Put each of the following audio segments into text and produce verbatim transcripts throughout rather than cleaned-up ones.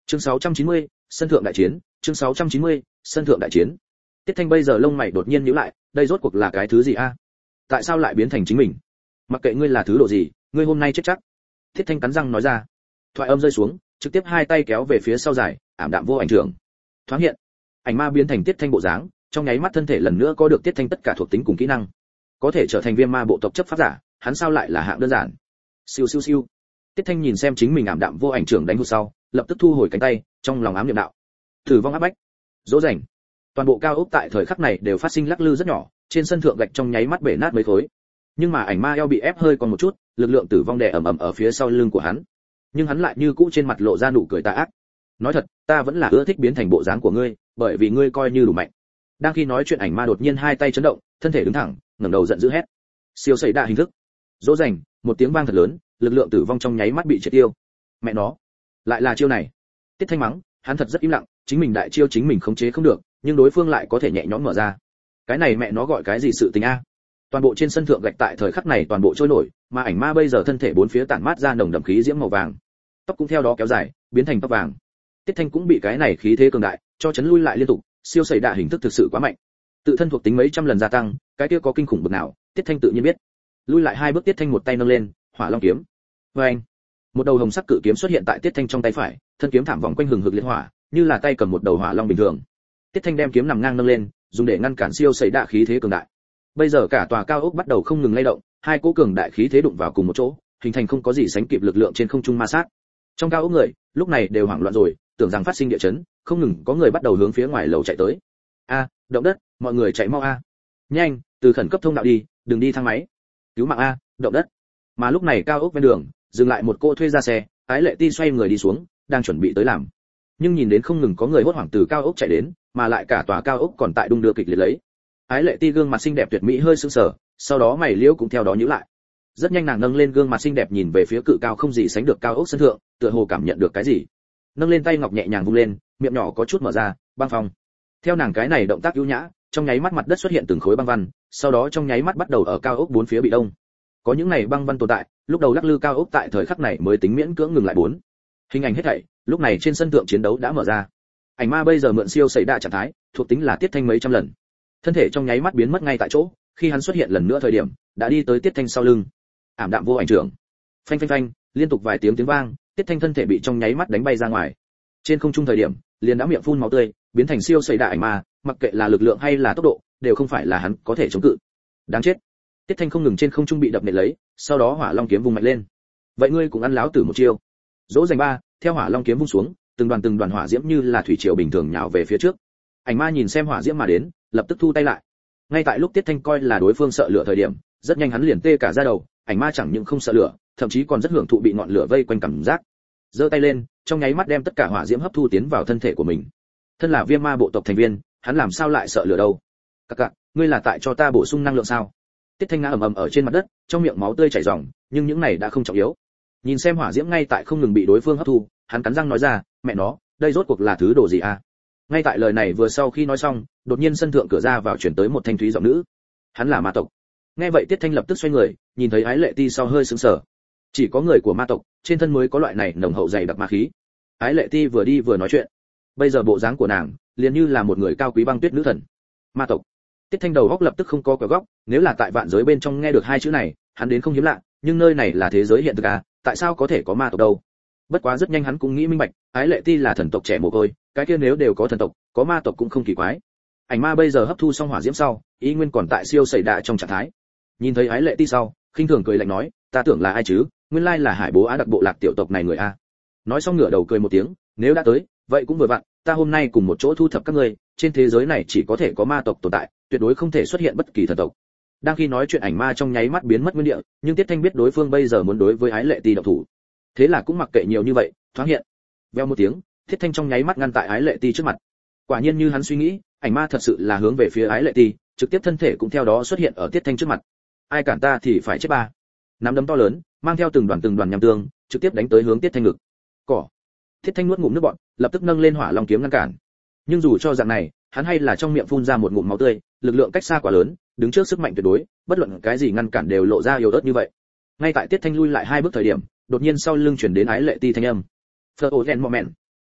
Chương sáu trăm chín mươi, sân thượng đại chiến, chương sáu trăm chín mươi, sân thượng đại chiến. Tiết Thanh bây giờ lông mày đột nhiên nhíu lại, đây rốt cuộc là cái thứ gì a? Tại sao lại biến thành chính mình? Mặc kệ ngươi là thứ độ gì, ngươi hôm nay chết chắc. Tiết Thanh cắn răng nói ra. Thoại âm rơi xuống, trực tiếp hai tay kéo về phía sau dài, ảm đạm vô ảnh trưởng. Thoáng hiện, ảnh ma biến thành Tiết Thanh bộ dáng, trong nháy mắt thân thể lần nữa có được Tiết Thanh tất cả thuộc tính cùng kỹ năng. Có thể trở thành viêm ma bộ tộc chấp pháp giả, hắn sao lại là hạng đơn giản. Siêu siêu siêu. Tiết Thanh nhìn xem chính mình ảm đạm vô ảnh trưởng đánh hụt sau, lập tức thu hồi cánh tay, trong lòng ám niệm đạo. Thử vong áp bách. Dỗ dành. Toàn bộ cao ốc tại thời khắc này đều phát sinh lắc lư rất nhỏ, trên sân thượng gạch trong nháy mắt bể nát mấy khối. Nhưng mà ảnh ma eo bị ép hơi còn một chút, lực lượng tử vong đè ầm ầm ở phía sau lưng của hắn. Nhưng hắn lại như cũ trên mặt lộ ra nụ cười tà ác. Nói thật, ta vẫn là ưa thích biến thành bộ dáng của ngươi, bởi vì ngươi coi như đủ mạnh. Đang khi nói chuyện ảnh ma đột nhiên hai tay chấn động, thân thể đứng thẳng, ngẩng đầu giận dữ hét. Siêu sẩy đa hình thức. Dỗ dành, một tiếng vang thật lớn, lực lượng tử vong trong nháy mắt bị triệt tiêu. Mẹ nó, lại là chiêu này. Tiết Thanh mắng, hắn thật rất im lặng, chính mình đại chiêu chính mình khống chế không được, nhưng đối phương lại có thể nhẹ nhõm mở ra. Cái này mẹ nó gọi cái gì sự tình a? Toàn bộ trên sân thượng gạch tại thời khắc này toàn bộ trôi nổi, mà ảnh ma bây giờ thân thể bốn phía tản mát ra nồng đậm khí diễm màu vàng, tóc cũng theo đó kéo dài, biến thành tóc vàng. Tiết Thanh cũng bị cái này khí thế cường đại cho chấn lui lại liên tục, siêu sẩy đa hình thức thực sự quá mạnh. Tự thân thuộc tính mấy trăm lần gia tăng, cái kia có kinh khủng bực nào, Tiết Thanh tự nhiên biết. Lui lại hai bước Tiết Thanh một tay nâng lên, Hỏa Long kiếm. Oeng! Một đầu hồng sắc cự kiếm xuất hiện tại Tiết Thanh trong tay phải, thân kiếm thảm vòng quanh hừng hực liệt hỏa, như là tay cầm một đầu hỏa long bình thường. Tiết Thanh đem kiếm nằm ngang nâng lên, dùng để ngăn cản siêu sẩy đa khí thế cường đại. Bây giờ cả tòa cao ốc bắt đầu không ngừng lay động, hai cỗ cường đại khí thế đụng vào cùng một chỗ, hình thành không có gì sánh kịp lực lượng trên không trung ma sát. Trong cao ốc người, lúc này đều hoảng loạn rồi, tưởng rằng phát sinh địa chấn, không ngừng có người bắt đầu hướng phía ngoài lầu chạy tới. A, động đất, mọi người chạy mau a. Nhanh, từ khẩn cấp thông đạo đi, đừng đi thang máy. Cứu mạng a, động đất. Mà lúc này cao ốc ven đường, dừng lại một cô thuê ra xe, Ái Lệ Ti xoay người đi xuống, đang chuẩn bị tới làm. Nhưng nhìn đến không ngừng có người hốt hoảng từ cao ốc chạy đến, mà lại cả tòa cao ốc còn tại đung đưa kịch liệt lấy. Ái Lệ Ti gương mặt xinh đẹp tuyệt mỹ hơi sững sờ, sau đó mày liễu cũng theo đó nhíu lại. Rất nhanh nàng nâng lên gương mặt xinh đẹp nhìn về phía cự cao không gì sánh được cao ốc sân thượng, tựa hồ cảm nhận được cái gì. Nâng lên tay ngọc nhẹ nhàng vung lên, miệng nhỏ có chút mở ra, băng phong. Theo nàng cái này động tác ưu nhã, trong nháy mắt mặt đất xuất hiện từng khối băng văn, sau đó trong nháy mắt bắt đầu ở cao ốc bốn phía bị đông. Có những này băng văn tồn tại, lúc đầu lắc lư cao ốc tại thời khắc này mới tính miễn cưỡng ngừng lại bốn. Hình ảnh hết thảy, lúc này trên sân thượng chiến đấu đã mở ra. Ảnh ma bây giờ mượn siêu sẩy đa trạng thái, thuộc tính là Tiết Thanh mấy trăm lần. Thân thể trong nháy mắt biến mất ngay tại chỗ, khi hắn xuất hiện lần nữa thời điểm, đã đi tới Tiết Thanh sau lưng. Ảm đạm vô ảnh trưởng. Phanh phanh phanh, liên tục vài tiếng tiếng vang, Tiết Thanh thân thể bị trong nháy mắt đánh bay ra ngoài. Trên không trung thời điểm, liền đã miệng phun máu tươi, biến thành siêu sẩy đa ảnh ma, mặc kệ là lực lượng hay là tốc độ, đều không phải là hắn có thể chống cự. Đáng chết. Tiết Thanh không ngừng trên không trung bị đập nện lấy, sau đó Hỏa Long kiếm vung mạnh lên. Vậy ngươi cũng ăn láo tử một chiêu. Dỗ dành ba, theo Hỏa Long kiếm vung xuống, từng đoàn từng đoàn hỏa diễm như là thủy triều bình thường nhào về phía trước. Ảnh ma nhìn xem hỏa diễm mà đến, lập tức thu tay lại. Ngay tại lúc Tiết Thanh coi là đối phương sợ lửa thời điểm, rất nhanh hắn liền tê cả da đầu, ảnh ma chẳng những không sợ lửa, thậm chí còn rất hưởng thụ bị ngọn lửa vây quanh cảm giác. Giơ tay lên, trong nháy mắt đem tất cả hỏa diễm hấp thu tiến vào thân thể của mình. Thân là viêm ma bộ tộc thành viên, hắn làm sao lại sợ lửa đâu? Các cặc, ngươi là tại cho ta bổ sung năng lượng sao? Tiết Thanh ngã ầm ầm ở trên mặt đất, trong miệng máu tươi chảy ròng, nhưng những này đã không trọng yếu. Nhìn xem hỏa diễm ngay tại không ngừng bị đối phương hấp thu, hắn cắn răng nói ra, mẹ nó, đây rốt cuộc là thứ đồ gì a? Ngay tại lời này vừa sau khi nói xong, đột nhiên sân thượng cửa ra vào chuyển tới một thanh thúy giọng nữ. Hắn là ma tộc. Nghe vậy Tiết Thanh lập tức xoay người, nhìn thấy Ái Lệ Ti sau hơi sững sờ. Chỉ có người của ma tộc, trên thân mới có loại này nồng hậu dày đặc ma khí. Ái Lệ Ti vừa đi vừa nói chuyện. Bây giờ bộ dáng của nàng, liền như là một người cao quý băng tuyết nữ thần. Ma tộc. Tiết Thanh đầu góc lập tức không có quẹo góc, nếu là tại vạn giới bên trong nghe được hai chữ này, hắn đến không hiếm lạ, nhưng nơi này là thế giới hiện thực à, tại sao có thể có ma tộc đâu? Bất quá rất nhanh hắn cũng nghĩ minh bạch, Ái Lệ Ti là thần tộc trẻ mồ côi, cái kia nếu đều có thần tộc, có ma tộc cũng không kỳ quái. Ảnh ma bây giờ hấp thu xong hỏa diễm sau, ý nguyên còn tại siêu sẩy đa trong trạng thái. Nhìn thấy Ái Lệ Ti sau, khinh thường cười lạnh nói, ta tưởng là ai chứ, nguyên lai là Hải Bố Á đặc bộ lạc tiểu tộc này người a. Nói xong ngửa đầu cười một tiếng, nếu đã tới, vậy cũng vừa vặn, ta hôm nay cùng một chỗ thu thập các ngươi, trên thế giới này chỉ có thể có ma tộc tồn tại, tuyệt đối không thể xuất hiện bất kỳ thần tộc. Đang khi nói chuyện ảnh ma trong nháy mắt biến mất nguyên địa, nhưng Tiết Thanh biết đối phương bây giờ muốn đối với Ái Lệ Ti động thủ. Thế là cũng mặc kệ nhiều như vậy, thoáng hiện. Veo một tiếng, Tiết Thanh trong nháy mắt ngăn tại Ái Lệ Ti trước mặt. Quả nhiên như hắn suy nghĩ, ảnh ma thật sự là hướng về phía Ái Lệ Ti, trực tiếp thân thể cũng theo đó xuất hiện ở Tiết Thanh trước mặt. Ai cản ta thì phải chết ba. Nắm đấm to lớn, mang theo từng đoàn từng đoàn nham tương, trực tiếp đánh tới hướng Tiết Thanh ngực. Cỏ. Tiết Thanh nuốt ngụm nước bọt, lập tức nâng lên Hỏa Long kiếm ngăn cản. Nhưng dù cho dạng này, hắn hay là trong miệng phun ra một ngụm máu tươi, lực lượng cách xa quá lớn, đứng trước sức mạnh tuyệt đối, bất luận cái gì ngăn cản đều lộ ra yếu ớt như vậy. Ngay tại Tiết Thanh lui lại hai bước thời điểm, đột nhiên sau lưng chuyển đến Ái Lệ Ti thanh âm. Fleur Ogen Moment.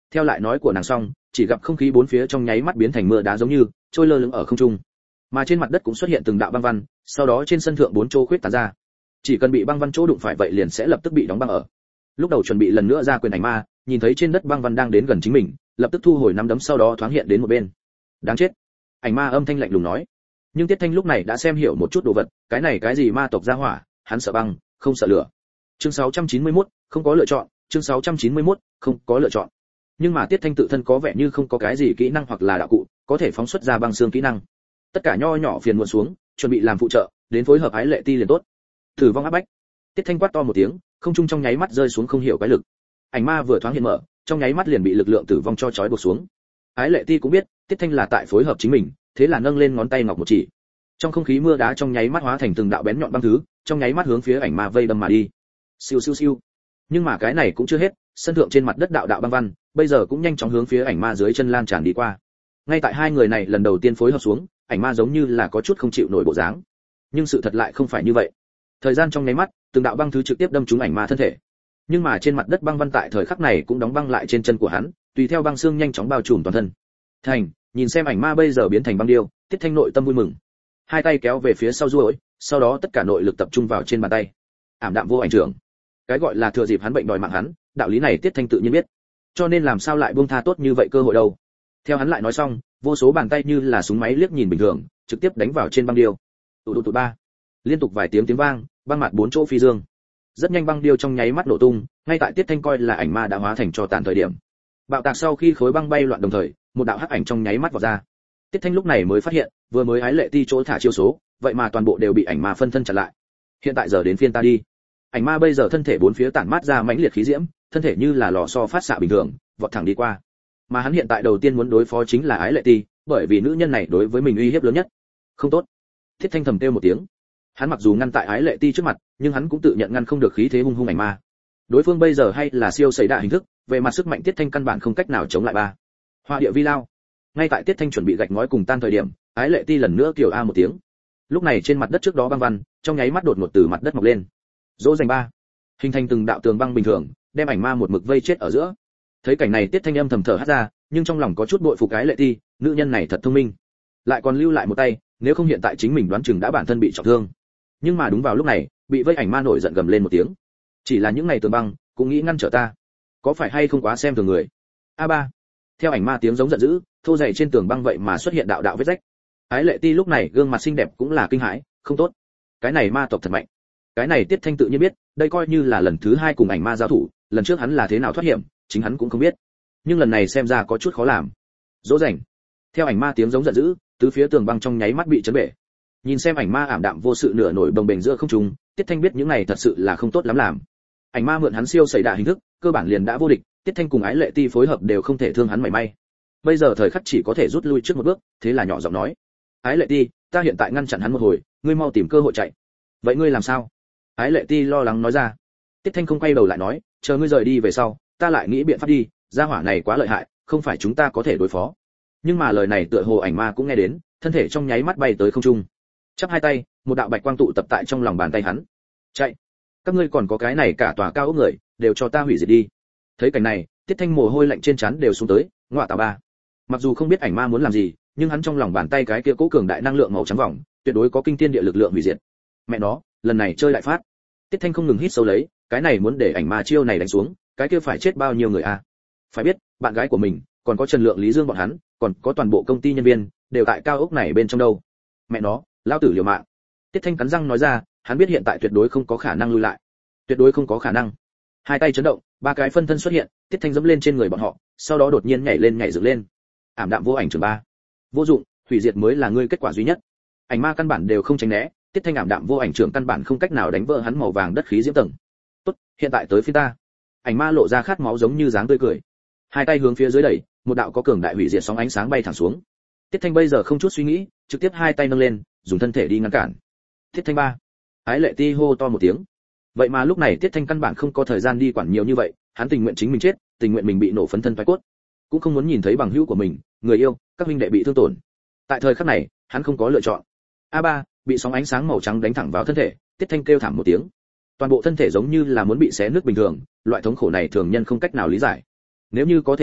Theo lại nói của nàng xong, chỉ gặp không khí bốn phía trong nháy mắt biến thành mưa đá giống như trôi lơ lửng ở không trung, mà trên mặt đất cũng xuất hiện từng đạo băng văn, sau đó trên sân thượng bốn chỗ khuyết tán ra. Chỉ cần bị băng văn chỗ đụng phải vậy liền sẽ lập tức bị đóng băng ở. Lúc đầu chuẩn bị lần nữa ra quyền ảnh ma, nhìn thấy trên đất băng văn đang đến gần chính mình, lập tức thu hồi nắm đấm sau đó thoáng hiện đến một bên. Đáng chết! Ảnh ma âm thanh lạnh lùng nói. Nhưng Tiết Thanh lúc này đã xem hiểu một chút đồ vật, cái này cái gì ma tộc gia hỏa, hắn sợ băng, không sợ lửa. Chương sáu trăm chín mươi mốt, không có lựa chọn, chương sáu trăm chín mươi mốt, không có lựa chọn. Nhưng mà Tiết Thanh tự thân có vẻ như không có cái gì kỹ năng hoặc là đạo cụ, có thể phóng xuất ra băng xương kỹ năng. Tất cả nho nhỏ phiền muộn xuống, chuẩn bị làm phụ trợ, đến phối hợp Ái Lệ Ti liền tốt. Thử vong áp bách. Tiết Thanh quát to một tiếng, không trung trong nháy mắt rơi xuống không hiểu cái lực. Ảnh ma vừa thoáng hiện mở, trong nháy mắt liền bị lực lượng tử vong cho trói buộc xuống. Ái Lệ Ti cũng biết, Tiết Thanh là tại phối hợp chính mình, thế là nâng lên ngón tay ngọc một chỉ. Trong không khí mưa đá trong nháy mắt hóa thành từng đạo bén nhọn băng thứ, trong nháy mắt hướng phía ảnh ma vây đâm mà đi. Siêu siêu siêu. Nhưng mà cái này cũng chưa hết, sân thượng trên mặt đất đạo đạo băng văn, bây giờ cũng nhanh chóng hướng phía ảnh ma dưới chân lan tràn đi qua. Ngay tại hai người này lần đầu tiên phối hợp xuống, ảnh ma giống như là có chút không chịu nổi bộ dáng. Nhưng sự thật lại không phải như vậy. Thời gian trong nháy mắt, từng đạo băng thứ trực tiếp đâm trúng ảnh ma thân thể. Nhưng mà trên mặt đất băng văn tại thời khắc này cũng đóng băng lại trên chân của hắn, tùy theo băng xương nhanh chóng bao trùm toàn thân. Thành, nhìn xem ảnh ma bây giờ biến thành băng điêu, Tiết Thanh nội tâm vui mừng. Hai tay kéo về phía sau duỗi, sau đó tất cả nội lực tập trung vào trên bàn tay. Ảm đạm vô ảnh trưởng. Cái gọi là thừa dịp hắn bệnh đòi mạng hắn, đạo lý này Tiết Thanh tự nhiên biết. Cho nên làm sao lại buông tha tốt như vậy cơ hội đâu. Theo hắn lại nói xong, vô số bàn tay như là súng máy liếc nhìn bình thường, trực tiếp đánh vào trên băng điêu. Tụ tụ tụ ba. Liên tục vài tiếng tiếng vang, băng mặt bốn chỗ phi dương. Rất nhanh băng điêu trong nháy mắt nổ tung, ngay tại Tiết Thanh coi là ảnh ma đã hóa thành tro tàn thời điểm. Bạo tạc sau khi khối băng bay loạn đồng thời, một đạo hắc ảnh trong nháy mắt vọt ra. Tiết Thanh lúc này mới phát hiện, vừa mới Ái Lệ Ti chỗ thả chiêu số, vậy mà toàn bộ đều bị ảnh ma phân thân chặn lại. Hiện tại giờ đến phiên ta đi. Ảnh ma bây giờ thân thể bốn phía tản mát ra mãnh liệt khí diễm, thân thể như là lò xo phát xạ bình thường, vọt thẳng đi qua. Mà hắn hiện tại đầu tiên muốn đối phó chính là Ái Lệ Ti, bởi vì nữ nhân này đối với mình uy hiếp lớn nhất. Không tốt. Tiết Thanh thầm kêu một tiếng. Hắn mặc dù ngăn tại Ái Lệ Ti trước mặt, nhưng hắn cũng tự nhận ngăn không được khí thế hung hung ảnh ma. Đối phương bây giờ hay là siêu sẩy đạ hình thức, về mặt sức mạnh Tiết Thanh căn bản không cách nào chống lại ba. Hoa địa vi lao. Ngay tại Tiết Thanh chuẩn bị gạch ngói cùng tan thời điểm, Ái Lệ Ti lần nữa kêu a một tiếng. Lúc này trên mặt đất trước đó băng văn, trong nháy mắt đột ngột từ mặt đất mọc lên. Dỗ dành ba, hình thành từng đạo tường băng bình thường, đem ảnh ma một mực vây chết ở giữa. Thấy cảnh này Tiết Thanh âm thầm thở hắt ra, nhưng trong lòng có chút bội phục Ái Lệ Ti, nữ nhân này thật thông minh, lại còn lưu lại một tay, nếu không hiện tại chính mình đoán chừng đã bản thân bị trọng thương. Nhưng mà đúng vào lúc này, bị vây ảnh ma nổi giận gầm lên một tiếng. Chỉ là những ngày tường băng, cũng nghĩ ngăn trở ta, có phải hay không quá xem thường người? A ba. Theo ảnh ma tiếng giống giận dữ, thô dày trên tường băng vậy mà xuất hiện đạo đạo vết rách. Ái Lệ Ti lúc này gương mặt xinh đẹp cũng là kinh hãi, không tốt, cái này ma tộc thật mạnh. Cái này Tiết Thanh tự nhiên biết, đây coi như là lần thứ hai cùng ảnh ma giao thủ, lần trước hắn là thế nào thoát hiểm, chính hắn cũng không biết. Nhưng lần này xem ra có chút khó làm. Dỗ dành. Theo ảnh ma tiếng giống giận dữ, tứ phía tường băng trong nháy mắt bị chấn bể. Nhìn xem ảnh ma ảm đạm vô sự nửa nổi bồng bềnh giữa không trung, Tiết Thanh biết những này thật sự là không tốt lắm làm. Ảnh ma mượn hắn siêu sẩy đạ hình thức, cơ bản liền đã vô địch, Tiết Thanh cùng Ái Lệ Ti phối hợp đều không thể thương hắn mảy may. Bây giờ thời khắc chỉ có thể rút lui trước một bước, thế là nhỏ giọng nói: "Ái Lệ Ti, ta hiện tại ngăn chặn hắn một hồi, ngươi mau tìm cơ hội chạy." "Vậy ngươi làm sao?" Ái Lệ Ti lo lắng nói ra. Tiết Thanh không quay đầu lại nói: "Chờ ngươi rời đi về sau, ta lại nghĩ biện pháp đi, gia hỏa này quá lợi hại, không phải chúng ta có thể đối phó." Nhưng mà lời này tựa hồ ảnh ma cũng nghe đến, thân thể trong nháy mắt bay tới không trung. Chắp hai tay, một đạo bạch quang tụ tập tại trong lòng bàn tay hắn. "Chạy! Các ngươi còn có cái này cả tòa cao ốc người, đều cho ta hủy diệt đi." Thấy cảnh này, Tiết Thanh mồ hôi lạnh trên trán đều xuống tới, ngọa tào ba. Mặc dù không biết ảnh ma muốn làm gì, nhưng hắn trong lòng bàn tay cái kia cố cường đại năng lượng màu trắng vòng, tuyệt đối có kinh thiên địa lực lượng hủy diệt. Mẹ nó, lần này chơi lại phát. Tiết Thanh không ngừng hít sâu lấy, cái này muốn để ảnh ma chiêu này đánh xuống, cái kia phải chết bao nhiêu người a? Phải biết, bạn gái của mình, còn có Trần Lượng, Lý Dương bọn hắn, còn có toàn bộ công ty nhân viên, đều tại cao ốc này bên trong đâu. Mẹ nó, lao tử liều mạng. Tiết Thanh cắn răng nói ra, hắn biết hiện tại tuyệt đối không có khả năng lui lại. Tuyệt đối không có khả năng. Hai tay chấn động, ba cái phân thân xuất hiện, Tiết Thanh giẫm lên trên người bọn họ, sau đó đột nhiên nhảy lên nhảy dựng lên. Ảm đạm vô ảnh trường ba. Vô dụng, hủy diệt mới là ngươi kết quả duy nhất. Ảnh ma căn bản đều không tránh né, Tiết Thanh ảm đạm vô ảnh trường căn bản không cách nào đánh vỡ hắn màu vàng đất khí diễm tầng. Tốt, hiện tại tới phía ta. Ảnh ma lộ ra khát máu giống như dáng tươi cười. Hai tay hướng phía dưới đẩy, một đạo có cường đại hủy diệt sóng ánh sáng bay thẳng xuống. Tiết Thanh bây giờ không chút suy nghĩ, trực tiếp hai tay nâng lên, dùng thân thể đi ngăn cản. Tiết Thanh ba. Ái Lệ Ti hô to một tiếng. Vậy mà lúc này Tiết Thanh căn bản không có thời gian đi quản nhiều như vậy, hắn tình nguyện chính mình chết, tình nguyện mình bị nổ phấn thân phái cốt, cũng không muốn nhìn thấy bằng hữu của mình, người yêu, các huynh đệ bị thương tổn. Tại thời khắc này, hắn không có lựa chọn. A ba, bị sóng ánh sáng màu trắng đánh thẳng vào thân thể, Tiết Thanh kêu thảm một tiếng. Toàn bộ thân thể giống như là muốn bị xé nứt bình thường, loại thống khổ này thường nhân không cách nào lý giải. Nếu như có thể chết,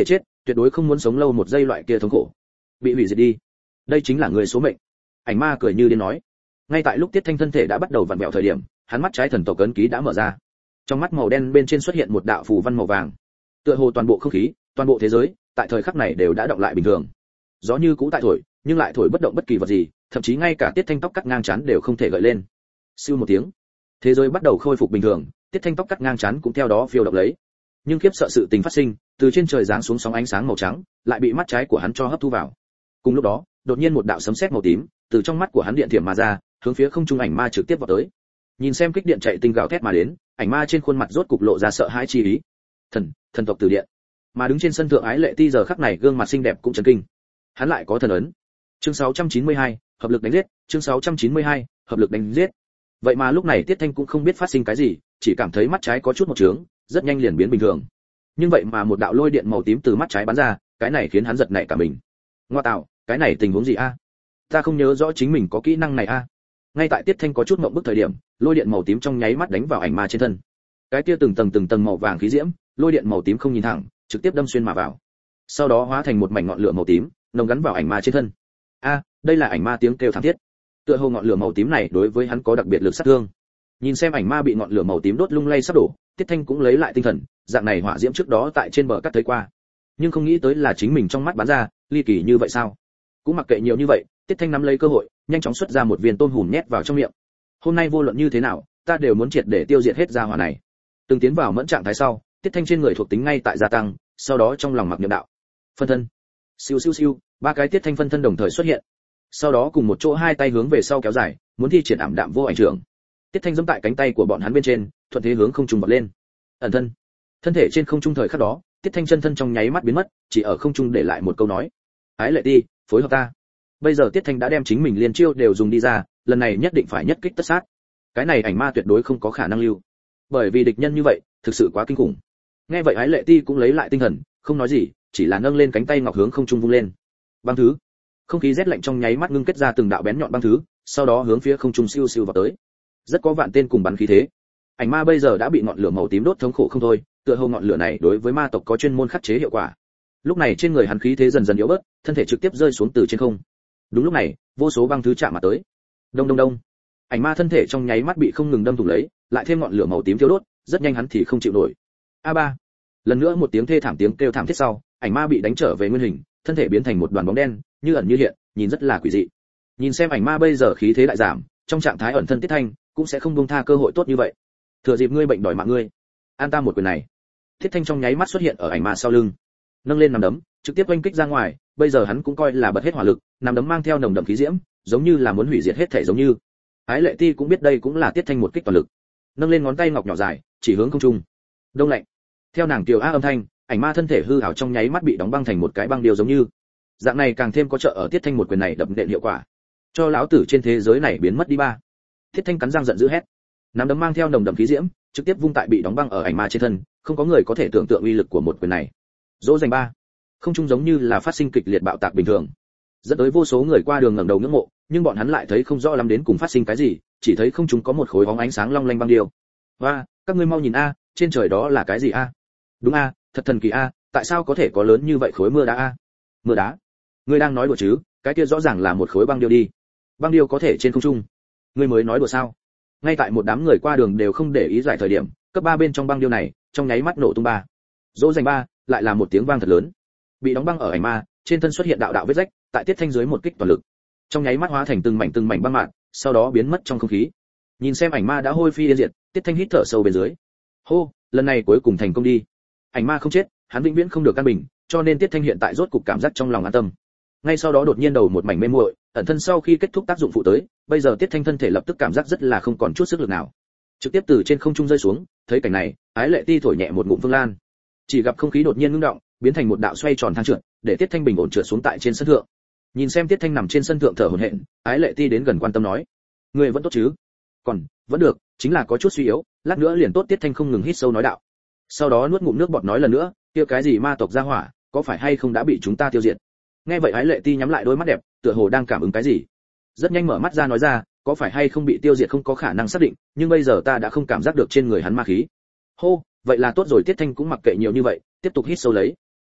tuyệt đối không muốn sống lâu một giây loại kia thống khổ. Bị hủy diệt đi, đây chính là người số mệnh. Ảnh ma cười như điên nói. Ngay tại lúc Tiết Thanh thân thể đã bắt đầu vặn vẹo thời điểm, hắn mắt trái thần tộc ấn ký đã mở ra. Trong mắt màu đen bên trên xuất hiện một đạo phù văn màu vàng. Tựa hồ toàn bộ không khí, toàn bộ thế giới, tại thời khắc này đều đã động lại bình thường. Gió như cũ tại thổi, nhưng lại thổi bất động bất kỳ vật gì, thậm chí ngay cả Tiết Thanh tóc cắt ngang chán đều không thể gợi lên. Siêu một tiếng, thế giới bắt đầu khôi phục bình thường, Tiết Thanh tóc cắt ngang chán cũng theo đó phiêu động lấy. Nhưng khiếp sợ sự tình phát sinh, từ trên trời giáng xuống sóng ánh sáng màu trắng, lại bị mắt trái của hắn cho hấp thu vào. Cùng lúc đó, đột nhiên một đạo sấm sét màu tím, từ trong mắt của hắn điện thiểm mà ra, hướng phía không trung ảnh ma trực tiếp vào tới. Nhìn xem kích điện chạy tinh gào thét mà đến, ảnh ma trên khuôn mặt rốt cục lộ ra sợ hãi chi ý. Thần, thần tộc từ điện. Mà đứng trên sân thượng Ái Lệ Ti giờ khắc này gương mặt xinh đẹp cũng chấn kinh. Hắn lại có thần ấn. Chương sáu trăm chín mươi hai, hợp lực đánh giết, chương sáu trăm chín mươi hai, hợp lực đánh giết. Vậy mà lúc này Tiết Thanh cũng không biết phát sinh cái gì, chỉ cảm thấy mắt trái có chút một trướng, rất nhanh liền biến bình thường. Nhưng vậy mà một đạo lôi điện màu tím từ mắt trái bắn ra, cái này khiến hắn giật nảy cả mình. Ngoa tạo, cái này tình huống gì a? Ta không nhớ rõ chính mình có kỹ năng này a. Ngay tại Tiết Thanh có chút ngậm bức thời điểm, lôi điện màu tím trong nháy mắt đánh vào ảnh ma trên thân. Cái kia từng tầng từng tầng màu vàng khí diễm, lôi điện màu tím không nhìn thẳng, trực tiếp đâm xuyên mà vào. Sau đó hóa thành một mảnh ngọn lửa màu tím, nồng gắn vào ảnh ma trên thân. A, đây là ảnh ma tiếng kêu thảm thiết. Tựa hồ ngọn lửa màu tím này đối với hắn có đặc biệt lực sát thương. Nhìn xem ảnh ma bị ngọn lửa màu tím đốt lung lay sắp đổ, Tiết Thanh cũng lấy lại tinh thần, dạng này hỏa diễm trước đó tại trên bờ cắt thấy qua, nhưng không nghĩ tới là chính mình trong mắt bắn ra, ly kỳ như vậy sao? Cũng mặc kệ nhiều như vậy, Tiết Thanh nắm lấy cơ hội, nhanh chóng xuất ra một viên tôm hùm nhét vào trong miệng. Hôm nay vô luận như thế nào, ta đều muốn triệt để tiêu diệt hết gia hỏa này. Từng tiến vào mẫn trạng thái sau, Tiết Thanh trên người thuộc tính ngay tại gia tăng, sau đó trong lòng mặc niệm đạo. Phân thân. Siêu siêu siêu, ba cái Tiết Thanh phân thân đồng thời xuất hiện. Sau đó cùng một chỗ hai tay hướng về sau kéo dài, muốn thi triển ảm đạm vô ảnh trưởng. Tiết Thanh giẫm tại cánh tay của bọn hắn bên trên, thuận thế hướng không trung vọt lên. Ẩn thân. Thân thể trên không trung thời khắc đó, Tiết Thanh chân thân trong nháy mắt biến mất, chỉ ở không trung để lại một câu nói: Ái Lệ Ti, phối hợp ta. Bây giờ Tiết Thanh đã đem chính mình liên chiêu đều dùng đi ra, lần này nhất định phải nhất kích tất sát. Cái này ảnh ma tuyệt đối không có khả năng lưu, bởi vì địch nhân như vậy, thực sự quá kinh khủng. Nghe vậy Ái Lệ Ti cũng lấy lại tinh thần, không nói gì, chỉ là nâng lên cánh tay ngọc hướng không trung vung lên. Băng thứ. Không khí rét lạnh trong nháy mắt ngưng kết ra từng đạo bén nhọn băng thứ, sau đó hướng phía không trung siêu siêu vào tới. Rất có vạn tên cùng bắn khí thế. Ảnh ma bây giờ đã bị ngọn lửa màu tím đốt thống khổ không thôi, tựa hồ ngọn lửa này đối với ma tộc có chuyên môn khắc chế hiệu quả. Lúc này trên người hắn khí thế dần dần yếu bớt, thân thể trực tiếp rơi xuống từ trên không. Đúng lúc này, vô số băng thứ chạm mà tới. Đông đông đông. Ảnh ma thân thể trong nháy mắt bị không ngừng đâm thủng lấy, lại thêm ngọn lửa màu tím thiêu đốt, rất nhanh hắn thì không chịu nổi. A ba. Lần nữa một tiếng thê thảm tiếng kêu thảm thiết sau, ảnh ma bị đánh trở về nguyên hình, thân thể biến thành một đoàn bóng đen, như ẩn như hiện, nhìn rất là quỷ dị. Nhìn xem ảnh ma bây giờ khí thế lại giảm, trong trạng thái ẩn thân Tiết Thanh cũng sẽ không buông tha cơ hội tốt như vậy. Thừa dịp ngươi bệnh đòi mạng ngươi, an ta một quyền này. Tiết Thanh trong nháy mắt xuất hiện ở ảnh ma sau lưng, nâng lên nắm đấm, trực tiếp oanh kích ra ngoài. Bây giờ hắn cũng coi là bật hết hỏa lực, nắm đấm mang theo nồng đậm khí diễm, giống như là muốn hủy diệt hết thể giống như. Ái Lệ Ti cũng biết đây cũng là Tiết Thanh một kích toàn lực, nâng lên ngón tay ngọc nhỏ dài, chỉ hướng không trung. Đông lạnh. Theo nàng kiều á âm thanh, ảnh ma thân thể hư ảo trong nháy mắt bị đóng băng thành một cái băng điêu giống như. Dạng này càng thêm có trợ ở Tiết Thanh một quyền này đập nện hiệu quả, cho lão tử trên thế giới này biến mất đi ba. Tiết Thanh cắn răng giận dữ hét, nắm đấm mang theo nồng đậm khí diễm, trực tiếp vung tại bị đóng băng ở ảnh ma trên thân, không có người có thể tưởng tượng uy lực của một quyền này. Dỗ dành ba. Không trung giống như là phát sinh kịch liệt bạo tạc bình thường, dẫn tới vô số người qua đường ngẩng đầu ngưỡng mộ, nhưng bọn hắn lại thấy không rõ lắm đến cùng phát sinh cái gì, chỉ thấy không trung có một khối bóng ánh sáng long lanh băng điêu. Và, các ngươi mau nhìn a, trên trời đó là cái gì a? Đúng a, thật thần kỳ a, tại sao có thể có lớn như vậy khối mưa đá a? Mưa đá? Ngươi đang nói đùa chứ? Cái kia rõ ràng là một khối băng điêu đi. Băng điêu có thể trên không trung? Ngươi mới nói đùa sao? Ngay tại một đám người qua đường đều không để ý giải thời điểm, cấp ba bên trong băng điêu này, trong nháy mắt nổ tung ba. Dỗ dành ba, lại là một tiếng vang thật lớn. Bị đóng băng ở ảnh ma, trên thân xuất hiện đạo đạo vết rách, tại Tiết Thanh dưới một kích toàn lực, trong nháy mắt hóa thành từng mảnh từng mảnh băng mạn, sau đó biến mất trong không khí. Nhìn xem ảnh ma đã hôi phi yên diệt, Tiết Thanh hít thở sâu bên dưới. Hô, lần này cuối cùng thành công đi. Ảnh ma không chết, hắn vĩnh viễn không được căn bình, cho nên Tiết Thanh hiện tại rốt cục cảm giác trong lòng an tâm. Ngay sau đó đột nhiên đầu một mảnh mê muội, ẩn thân sau khi kết thúc tác dụng phụ tới, bây giờ Tiết Thanh thân thể lập tức cảm giác rất là không còn chút sức lực nào, trực tiếp từ trên không trung rơi xuống. Thấy cảnh này, Ái Lệ Ti thổi nhẹ một ngụm phương lan, chỉ gặp không khí đột nhiên ngưng động, biến thành một đạo xoay tròn thang trượt, để Tiết Thanh bình ổn trượt xuống tại trên sân thượng. Nhìn xem Tiết Thanh nằm trên sân thượng thở hổn hển, Ái Lệ Ti đến gần quan tâm nói: "Ngươi vẫn tốt chứ?" "Còn, vẫn được, chính là có chút suy yếu, lát nữa liền tốt." Tiết Thanh không ngừng hít sâu nói đạo. Sau đó nuốt ngụm nước bọt nói lần nữa: "Kia cái gì ma tộc gia hỏa, có phải hay không đã bị chúng ta tiêu diệt?" Nghe vậy Ái Lệ Ti nhắm lại đôi mắt đẹp, tựa hồ đang cảm ứng cái gì. Rất nhanh mở mắt ra nói ra: "Có phải hay không bị tiêu diệt không có khả năng xác định, nhưng bây giờ ta đã không cảm giác được trên người hắn ma khí." "Hô, vậy là tốt rồi." Tiết Thanh cũng mặc kệ nhiều như vậy, tiếp tục hít sâu lấy.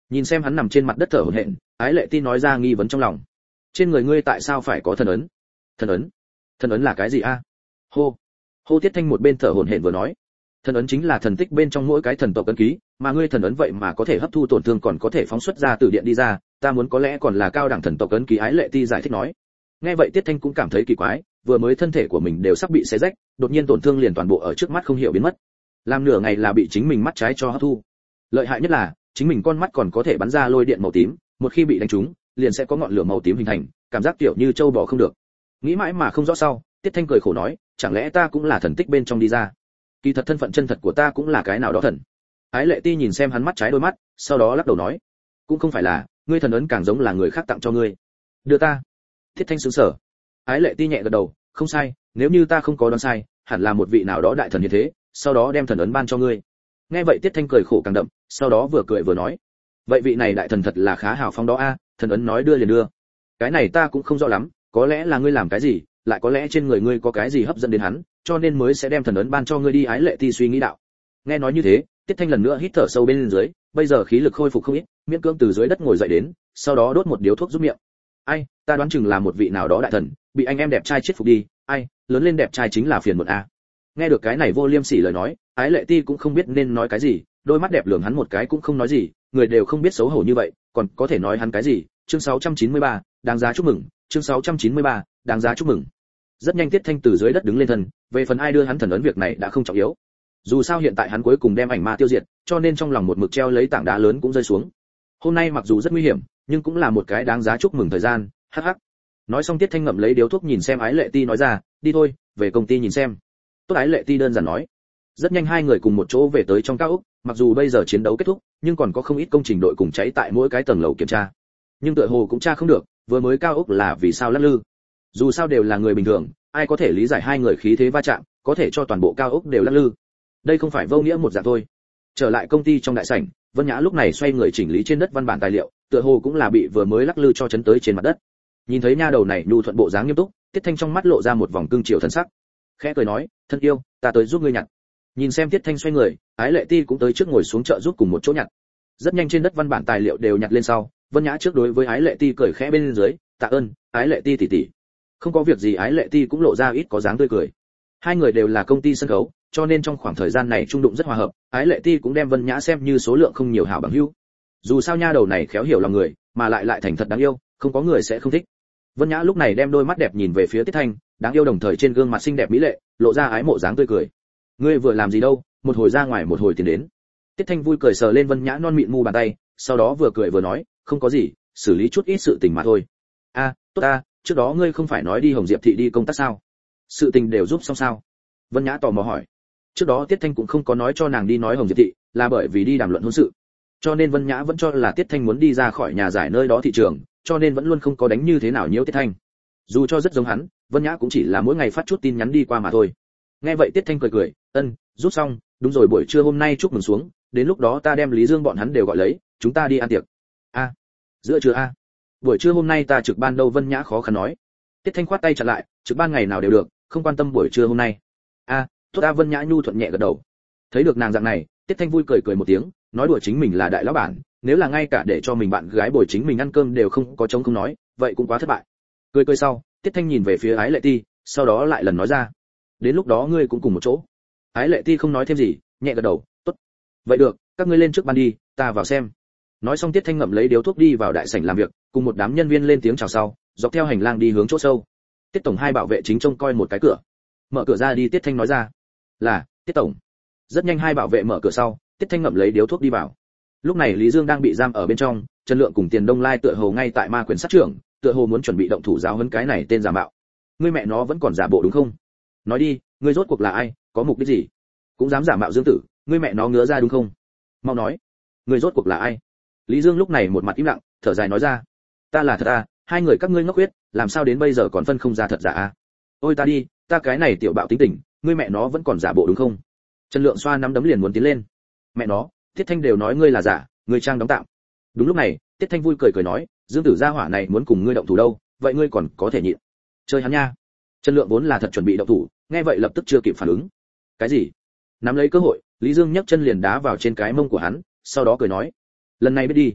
Nhìn xem hắn nằm trên mặt đất thở hổn hển, Ái Lệ Ti nói ra nghi vấn trong lòng. Trên người ngươi tại sao phải có thần ấn? Thần ấn? Thần ấn là cái gì a? Hô. Hô Tiết Thanh một bên thở hổn hển vừa nói. Thần ấn chính là thần tích bên trong mỗi cái thần tộc ấn ký, mà ngươi thần ấn vậy mà có thể hấp thu tổn thương còn có thể phóng xuất ra từ điện đi ra, ta muốn có lẽ còn là cao đẳng thần tộc ấn ký. Ái Lệ Ti giải thích nói. Nghe vậy Tiết Thanh cũng cảm thấy kỳ quái, vừa mới thân thể của mình đều sắp bị xé rách, đột nhiên tổn thương liền toàn bộ ở trước mắt không hiểu biến mất. Làm nửa ngày là bị chính mình mắt trái cho hấp thu. Lợi hại nhất là, chính mình con mắt còn có thể bắn ra lôi điện màu tím, một khi bị đánh trúng, liền sẽ có ngọn lửa màu tím hình thành, cảm giác kiểu như trâu bò không được. Nghĩ mãi mà không rõ sau, Tiết Thanh cười khổ nói, chẳng lẽ ta cũng là thần tích bên trong đi ra? Kỳ thật thân phận chân thật của ta cũng là cái nào đó thần. Ái Lệ Ti nhìn xem hắn mắt trái đôi mắt, sau đó lắc đầu nói, cũng không phải là, ngươi thần ấn càng giống là người khác tặng cho ngươi. Đưa ta. Tiết Thanh sững sờ. Ái Lệ Ti nhẹ gật đầu, không sai, nếu như ta không có đoán sai, hẳn là một vị nào đó đại thần như thế, sau đó đem thần ấn ban cho ngươi. Nghe vậy Tiết Thanh cười khổ càng đậm, sau đó vừa cười vừa nói, vậy vị này đại thần thật là khá hào phóng đó a, thần ấn nói đưa liền đưa. Cái này ta cũng không rõ lắm, có lẽ là ngươi làm cái gì, lại có lẽ trên người ngươi có cái gì hấp dẫn đến hắn, cho nên mới sẽ đem thần ấn ban cho ngươi đi. Ái Lệ Ti suy nghĩ đạo. Nghe nói như thế, Tiết Thanh lần nữa hít thở sâu bên dưới, bây giờ khí lực khôi phục không ít, miễn cưỡng từ dưới đất ngồi dậy đến, sau đó đốt một điếu thuốc giúp miệng. Ai, ta đoán chừng là một vị nào đó đại thần, bị anh em đẹp trai chết phục đi, ai, lớn lên đẹp trai chính là phiền muộn a. Nghe được cái này vô liêm sỉ lời nói, Ái Lệ Ti cũng không biết nên nói cái gì, đôi mắt đẹp lườm hắn một cái cũng không nói gì, người đều không biết xấu hổ như vậy, còn có thể nói hắn cái gì? Chương sáu trăm chín mươi ba, đáng giá chúc mừng, chương sáu trăm chín mươi ba, đáng giá chúc mừng. Rất nhanh Tiết Thanh từ dưới đất đứng lên thân, về phần ai đưa hắn thần ấn việc này đã không trọng yếu. Dù sao hiện tại hắn cuối cùng đem ảnh ma tiêu diệt, cho nên trong lòng một mực treo lấy tảng đá lớn cũng rơi xuống. Hôm nay mặc dù rất nguy hiểm, nhưng cũng là một cái đáng giá chúc mừng thời gian, hắc hắc. Nói xong Tiết Thanh ngậm lấy điếu thuốc nhìn xem Ái Lệ Ti nói ra, đi thôi, về công ty nhìn xem. Tốt. Ái Lệ Ti đơn giản nói. Rất nhanh hai người cùng một chỗ về tới trong cao ốc, mặc dù bây giờ chiến đấu kết thúc, nhưng còn có không ít công trình đội cùng cháy tại mỗi cái tầng lầu kiểm tra. Nhưng tựa hồ cũng tra không được, vừa mới cao ốc là vì sao lắc lư. Dù sao đều là người bình thường, ai có thể lý giải hai người khí thế va chạm, có thể cho toàn bộ cao ốc đều lắc lư. Đây không phải vô nghĩa một dạng thôi. Trở lại công ty trong đại sảnh, Vân Nhã lúc này xoay người chỉnh lý trên đất văn bản tài liệu, tựa hồ cũng là bị vừa mới lắc lư cho chấn tới trên mặt đất. Nhìn thấy nha đầu này nhu thuận bộ dáng nghiêm túc, Tiết Thanh trong mắt lộ ra một vòng cương chiều thần sắc. Khẽ cười nói, thân yêu, ta tới giúp ngươi nhặt. Nhìn xem Tiết Thanh xoay người, Ái Lệ Ti cũng tới trước ngồi xuống trợ giúp cùng một chỗ nhặt. Rất nhanh trên đất văn bản tài liệu đều nhặt lên sau, Vân Nhã trước đối với Ái Lệ Ti cười khẽ bên dưới, tạ ơn, Ái Lệ Ti tỷ tỷ. Không có việc gì. Ái Lệ Ti cũng lộ ra ít có dáng tươi cười. Hai người đều là công ty sân khấu, cho nên trong khoảng thời gian này trung đụng rất hòa hợp, Ái Lệ Ti cũng đem Vân Nhã xem như số lượng không nhiều hảo bằng hữu. Dù sao nha đầu này khéo hiểu lòng người, mà lại lại thành thật đáng yêu, không có người sẽ không thích. Vân Nhã lúc này đem đôi mắt đẹp nhìn về phía Tiết Thanh, đáng yêu đồng thời trên gương mặt xinh đẹp mỹ lệ, lộ ra ái mộ dáng tươi cười. Ngươi vừa làm gì đâu, một hồi ra ngoài một hồi tiến đến. Tiết Thanh vui cười sờ lên Vân Nhã non mịn mu bàn tay, sau đó vừa cười vừa nói, không có gì, xử lý chút ít sự tình mà thôi. A, tốt a, trước đó ngươi không phải nói đi Hồng Diệp thị đi công tác sao? Sự tình đều giúp xong sao? Vân Nhã tò mò hỏi. Trước đó Tiết Thanh cũng không có nói cho nàng đi nói Hồng Diệp thị, là bởi vì đi đàm luận hôn sự. Cho nên Vân Nhã vẫn cho là Tiết Thanh muốn đi ra khỏi nhà giải nơi đó thị trường, cho nên vẫn luôn không có đánh như thế nào nhiễu Tiết Thanh. Dù cho rất giống hắn, Vân Nhã cũng chỉ là mỗi ngày phát chút tin nhắn đi qua mà thôi. Nghe vậy Tiết Thanh cười cười, ân, rút xong, đúng rồi, buổi trưa hôm nay chúc mừng xuống, đến lúc đó ta đem Lý Dương bọn hắn đều gọi lấy, chúng ta đi ăn tiệc. A, giữa trưa a, buổi trưa hôm nay ta trực ban đâu? Vân Nhã khó khăn nói. Tiết Thanh khoát tay chặn lại, trực ban ngày nào đều được, không quan tâm buổi trưa hôm nay. A, tốt ta. Vân Nhã nhu thuận nhẹ gật đầu. Thấy được nàng dạng này, Tiết Thanh vui cười cười một tiếng, nói đùa chính mình là đại lão bản, nếu là ngay cả để cho mình bạn gái bồi chính mình ăn cơm đều không có trống không nói, vậy cũng quá thất bại. Cười cười sau, Tiết Thanh nhìn về phía Ái Lệ Ti, sau đó lại lần nói ra, đến lúc đó ngươi cũng cùng một chỗ. Ái Lệ Ti không nói thêm gì, nhẹ gật đầu, tốt. Vậy được, các ngươi lên trước ban đi, ta vào xem. Nói xong Tiết Thanh ngậm lấy điếu thuốc đi vào đại sảnh làm việc, cùng một đám nhân viên lên tiếng chào sau, dọc theo hành lang đi hướng chỗ sâu. Tiết tổng hai bảo vệ chính trông coi một cái cửa. Mở cửa ra đi. Tiết Thanh nói ra, là Tiết tổng. Rất nhanh hai bảo vệ mở cửa sau, Tiết Thanh ngậm lấy điếu thuốc đi vào. Lúc này Lý Dương đang bị giam ở bên trong, Trần Lượng cùng Tiền Đông Lai tựa hồ ngay tại ma quyền sát trưởng, tựa hồ muốn chuẩn bị động thủ giáo huấn cái này tên giả mạo. Ngươi mẹ nó vẫn còn giả bộ đúng không? Nói đi, ngươi rốt cuộc là ai, có mục đích gì? Cũng dám giả mạo Dương Tử, ngươi mẹ nó ngứa ra đúng không? Mau nói, ngươi rốt cuộc là ai? Lý Dương lúc này một mặt im lặng, thở dài nói ra, ta là thật à, hai người các ngươi ngốc huyết, làm sao đến bây giờ còn phân không ra thật giả à? Ôi ta đi, ta cái này tiểu bạo tính tình, ngươi mẹ nó vẫn còn giả bộ đúng không? Trần Lượng xoa nắm đấm liền muốn tiến lên. Mẹ nó, Tiết Thanh đều nói ngươi là giả, ngươi trang đóng tạm. Đúng lúc này, Tiết Thanh vui cười cười nói, Dương Tử gia hỏa này muốn cùng ngươi động thủ đâu, vậy ngươi còn có thể nhịn. Chơi hắn nha. Trần Lượng vốn là thật chuẩn bị động thủ, nghe vậy lập tức chưa kịp phản ứng. Cái gì? Nắm lấy cơ hội, Lý Dương nhấc chân liền đá vào trên cái mông của hắn, sau đó cười nói, lần này biết đi.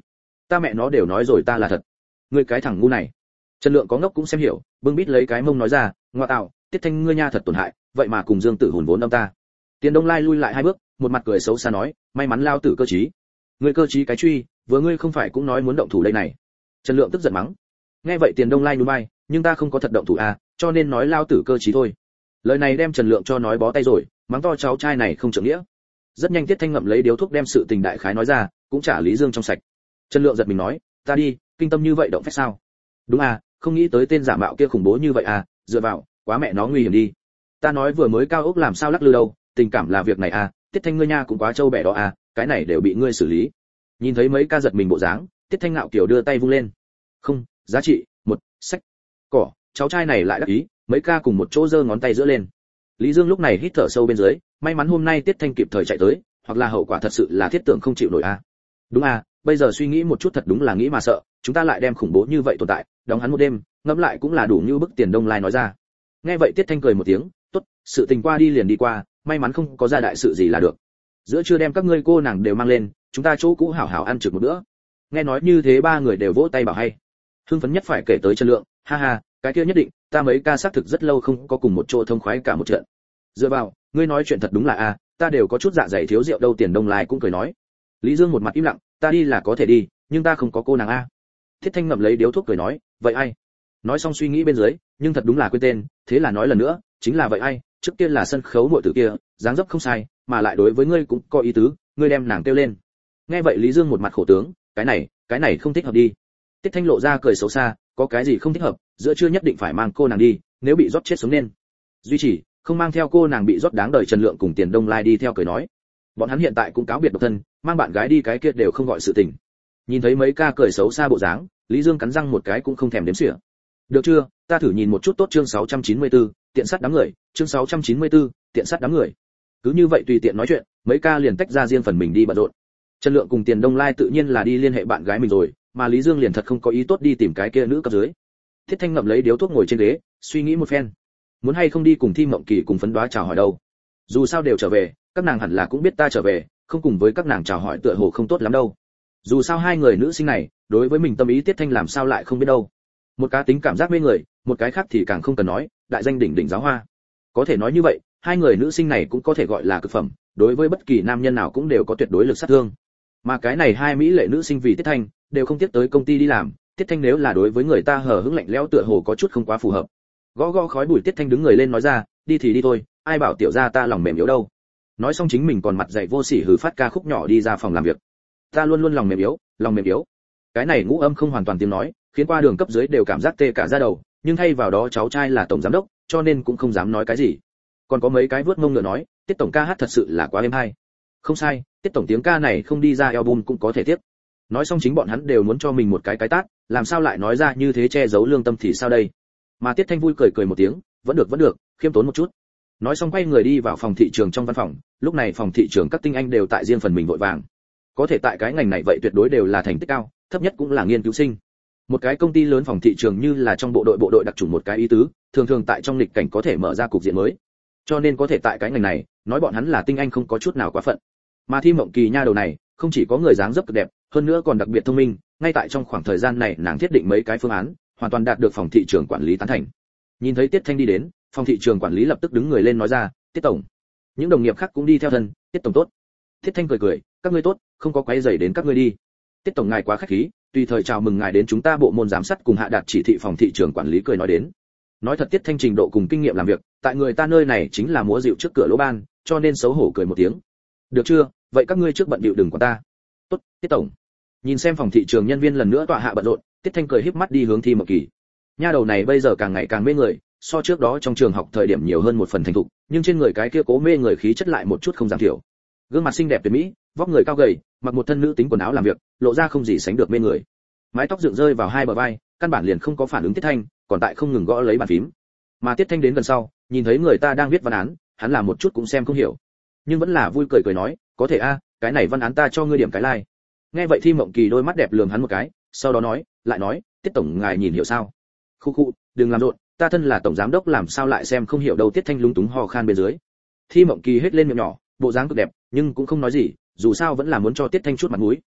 ta mẹ nó đều nói rồi ta là thật. Ngươi cái thằng ngu này. Trần Lượng có ngốc cũng xem hiểu, bưng bít lấy cái mông nói ra, ngoa tạo, Tiết Thanh ngươi nha thật tổn hại, vậy mà cùng Dương Tử hồn vốn đâm ta. Tiền Đông Lai lui lại hai bước, một mặt cười xấu xa nói, may mắn lao tử cơ trí. Ngươi cơ trí cái truy, vừa ngươi không phải cũng nói muốn động thủ đây này. Trần Lượng tức giận mắng. Nghe vậy Tiền Đông Lai nhún vai, nhưng ta không có thật động thủ à, cho nên nói lao tử cơ trí thôi. Lời này đem Trần Lượng cho nói bó tay rồi, mắng to cháu trai này không trưởng nghĩa. Rất nhanh Tiết Thanh ngậm lấy điếu thuốc đem sự tình đại khái nói ra, cũng trả Lý Dương trong sạch. Trần Lượng giật mình nói, ta đi, kinh tâm như vậy động phách sao? Đúng à, không nghĩ tới tên giả mạo kia khủng bố như vậy à, dựa vào, quá mẹ nó nguy hiểm đi. Ta nói vừa mới cao ốc làm sao lắc lư đâu, tình cảm là việc này à, Tiết Thanh ngươi nha cũng quá trâu bẻ đó à, cái này đều bị ngươi xử lý. Nhìn thấy mấy ca giật mình bộ dáng, Tiết Thanh ngạo kiểu đưa tay vung lên. Không, giá trị, một, sách. Cỏ, cháu trai này lại đắc ý, mấy ca cùng một chỗ giơ ngón tay giữa lên. Lý Dương lúc này hít thở sâu bên dưới, may mắn hôm nay Tiết Thanh kịp thời chạy tới, hoặc là hậu quả thật sự là thiết tưởng không chịu nổi à. Đúng à, bây giờ suy nghĩ một chút thật đúng là nghĩ mà sợ, chúng ta lại đem khủng bố như vậy tồn tại, đóng hắn một đêm, ngẫm lại cũng là đủ như bức Tiền Đông Lai nói ra. Nghe vậy Tiết Thanh cười một tiếng, tốt, sự tình qua đi liền đi qua, may mắn không có ra đại sự gì là được. Giữa trưa đem các ngươi cô nàng đều mang lên, chúng ta chỗ cũ hảo hảo ăn trực một bữa. Nghe nói như thế ba người đều vỗ tay bảo hay. Hưng phấn nhất phải kể tới Trần Lượng, ha ha, cái kia nhất định, ta mấy ca xác thực rất lâu không có cùng một chỗ thông khoái cả một trận. Dựa vào, ngươi nói chuyện thật đúng là a, ta đều có chút dạ dày thiếu rượu đâu. Tiền Đông Lai cũng cười nói. Lý Dương một mặt im lặng, ta đi là có thể đi, nhưng ta không có cô nàng a. Thiết Thanh ngậm lấy điếu thuốc cười nói, vậy ai? Nói xong suy nghĩ bên dưới, nhưng thật đúng là quên tên, thế là nói lần nữa, chính là vậy ai, trước kia là sân khấu muội tử kia, dáng dấp không sai, mà lại đối với ngươi cũng có ý tứ, ngươi đem nàng kêu lên. Nghe vậy Lý Dương một mặt khổ tướng, cái này, cái này không thích hợp đi. Tiết Thanh lộ ra cười xấu xa, có cái gì không thích hợp, giữa trưa nhất định phải mang cô nàng đi, nếu bị rót chết sống nên. Duy chỉ, không mang theo cô nàng bị rót đáng đời. Trần Lượng cùng Tiền Đông Lai đi theo cười nói, bọn hắn hiện tại cũng cáo biệt độc thân, mang bạn gái đi cái kia đều không gọi sự tình. Nhìn thấy mấy ca cười xấu xa bộ dáng, Lý Dương cắn răng một cái cũng không thèm đếm xỉa. Được chưa, ta thử nhìn một chút tốt. Chương sáu trăm chín mươi tư, tiện sát đám người. Chương sáu trăm chín mươi tư, tiện sát đám người. Cứ như vậy tùy tiện nói chuyện, mấy ca liền tách ra riêng phần mình đi bận rộn. Trần Lượng cùng Tiền Đông Lai tự nhiên là đi liên hệ bạn gái mình rồi, mà Lý Dương liền thật không có ý tốt đi tìm cái kia nữ cấp dưới. Thiết Thanh ngậm lấy điếu thuốc ngồi trên ghế, suy nghĩ một phen, muốn hay không đi cùng Thi Mộng Kỳ cùng phấn đoá chào hỏi đâu. Dù sao đều trở về, các nàng hẳn là cũng biết ta trở về, không cùng với các nàng chào hỏi tựa hồ không tốt lắm đâu. Dù sao hai người nữ sinh này, đối với mình tâm ý Tiết Thanh làm sao lại không biết đâu. Một cá tính cảm giác mê người, một cái khác thì càng không cần nói, đại danh đỉnh đỉnh giáo hoa. Có thể nói như vậy, hai người nữ sinh này cũng có thể gọi là cực phẩm, đối với bất kỳ nam nhân nào cũng đều có tuyệt đối lực sát thương. Mà cái này hai mỹ lệ nữ sinh vì Tiết Thanh, đều không tiếc tới công ty đi làm, Tiết Thanh nếu là đối với người ta hờ hững lạnh lẽo tựa hồ có chút không quá phù hợp. Gõ gõ khói bụi, Tiết Thanh đứng người lên nói ra, đi thì đi thôi, ai bảo tiểu gia ta lòng mềm yếu đâu. Nói xong chính mình còn mặt dày vô sỉ hừ phát ca khúc nhỏ đi ra phòng làm việc. Ta luôn luôn lòng mềm yếu, lòng mềm yếu. Cái này ngũ âm không hoàn toàn tiếng nói, khiến qua đường cấp dưới đều cảm giác tê cả da đầu, nhưng thay vào đó cháu trai là tổng giám đốc, cho nên cũng không dám nói cái gì. Còn có mấy cái vớt mông ngựa nói, Tiết tổng ca hát thật sự là quá êm hay. Không sai, Tiết tổng tiếng ca này không đi ra album cũng có thể tiếp. Nói xong chính bọn hắn đều muốn cho mình một cái cái tát, làm sao lại nói ra như thế che giấu lương tâm thì sao đây. Mà Tiết Thanh vui cười cười một tiếng, vẫn được vẫn được, khiêm tốn một chút. Nói xong quay người đi vào phòng thị trường trong văn phòng, lúc này phòng thị trường các tinh anh đều tại riêng phần mình vội vàng. Có thể tại cái ngành này vậy tuyệt đối đều là thành tích cao, thấp nhất cũng là nghiên cứu sinh. Một cái công ty lớn phòng thị trường như là trong bộ đội bộ đội đặc chủng một cái ý tứ, thường thường tại trong lịch cảnh có thể mở ra cục diện mới. Cho nên có thể tại cái ngành này, nói bọn hắn là tinh anh không có chút nào quá phận. Mà Thi Mộng Kỳ nha đầu này, không chỉ có người dáng dấp cực đẹp, hơn nữa còn đặc biệt thông minh, ngay tại trong khoảng thời gian này nàng thiết định mấy cái phương án, hoàn toàn đạt được phòng thị trường quản lý tán thành. Nhìn thấy Tiết Thanh đi đến, phòng thị trường quản lý lập tức đứng người lên nói ra, Tiết tổng. Những đồng nghiệp khác cũng đi theo thân, Tiết tổng tốt. Tiết Thanh cười cười, các ngươi tốt, không có quấy rầy đến các ngươi đi. Tiết tổng ngài quá khách khí, tùy thời chào mừng ngài đến chúng ta bộ môn giám sát cùng hạ đạt chỉ thị. Phòng thị trường quản lý cười nói đến. Nói thật Tiết Thanh trình độ cùng kinh nghiệm làm việc, tại người ta nơi này chính là múa dịu trước cửa lỗ ban, cho nên xấu hổ cười một tiếng. Được chưa, vậy các ngươi trước bận bịu đừng quản ta. Tốt, Tiết tổng. Nhìn xem phòng thị trường nhân viên lần nữa tọa hạ bận rộn, Tiết Thanh cười híp mắt đi hướng Thi Mộng Kỳ. Nha đầu này bây giờ càng ngày càng mê người, so trước đó trong trường học thời điểm nhiều hơn một phần thành thục, nhưng trên người cái kia cố mê người khí chất lại một chút không giảm thiểu. Gương mặt xinh đẹp tuyệt mỹ, vóc người cao gầy, mặc một thân nữ tính quần áo làm việc, lộ ra không gì sánh được mê người. Mái tóc dựng rơi vào hai bờ vai, căn bản liền không có phản ứng Tiết Thanh, còn tại không ngừng gõ lấy bàn phím. Mà Tiết Thanh đến gần sau, nhìn thấy người ta đang viết văn án, hắn làm một chút cũng xem không hiểu, nhưng vẫn là vui cười cười nói, có thể a, cái này văn án ta cho ngươi điểm cái like. Nghe vậy Thi Mộng Kỳ đôi mắt đẹp lườm hắn một cái, sau đó nói, lại nói, Tiết tổng ngài nhìn hiểu sao? Khu khu, đừng làm rộn, ta thân là tổng giám đốc làm sao lại xem không hiểu đâu. Tiết Thanh lúng túng ho khan bên dưới. Thi Mộng Kỳ hết lên miệng nhỏ, bộ dáng cực đẹp, nhưng cũng không nói gì, dù sao vẫn là muốn cho Tiết Thanh chút mặt mũi.